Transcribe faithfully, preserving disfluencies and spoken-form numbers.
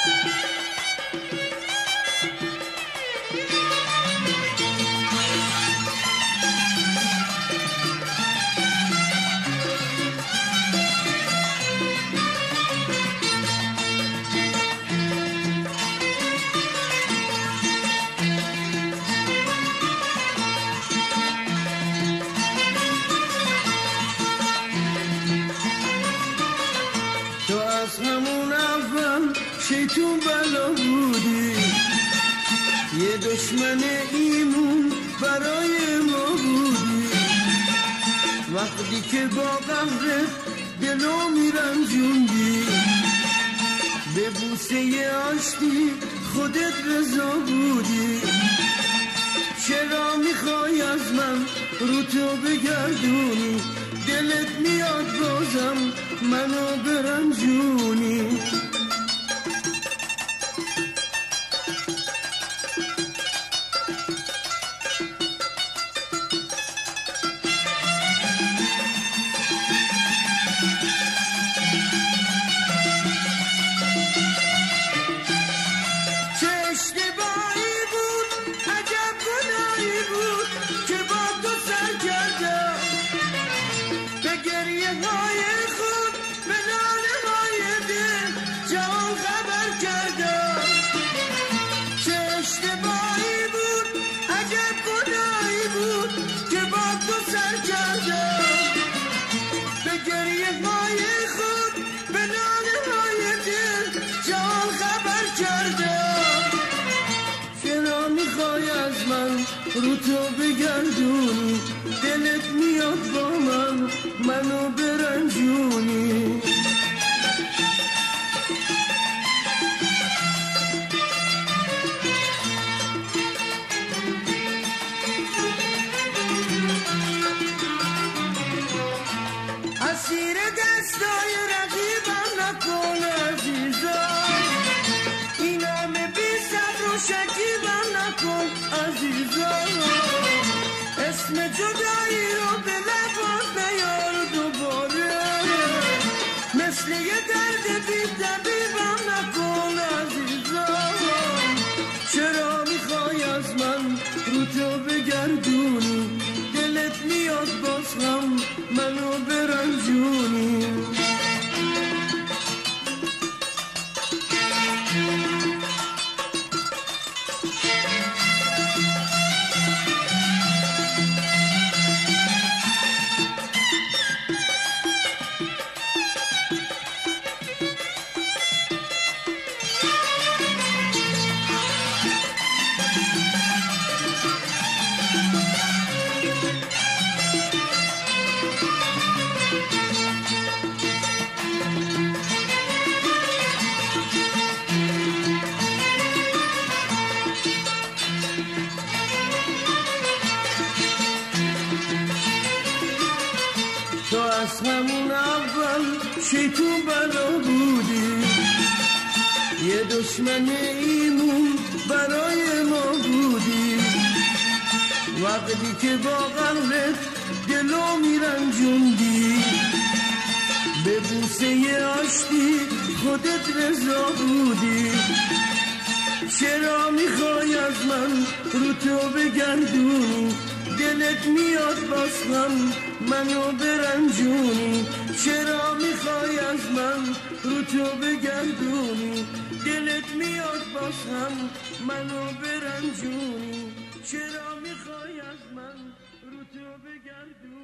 شیطون بلا بودی، یه دشمن ایمون برای ما بودی. وقتی که با قهرت دلو میرنجوندی، به بوسه آشتی خودت رضا بودی. چرا میخوای از من رو تو بگردونی؟ دلت میاد بازم منو برنجونی. رو تو بگردونی، دلت میاد با من منو برنجونی. اسیر دستای رقیبم نکن عزیزم، این همه بی صبر و شکیبم نکن عزیزم. اسم جدایی رو به لبات نیار دوباره، مثل یه درد بی طبیبم نکن عزیزم. چرا میخوای از من رو تو بگردونی؟ دلت میاد باز هم منو برنجونی. تو از همون اول شیطون بلا بودی، یه دشمن ایمون برای ما بودی. وقتی که با قهرت دلو میرنجوندی، به بوسه آشتی خودت رضا بودی. چرا میخوای از من رو تو بگردونی؟ دلت میاد باز هم منو برنجونی. چرا میخوای از من رو تو بگردونی؟ دلت میاد باز هم منو برنجونی. چرا میخوای از من رو تو بگردونی؟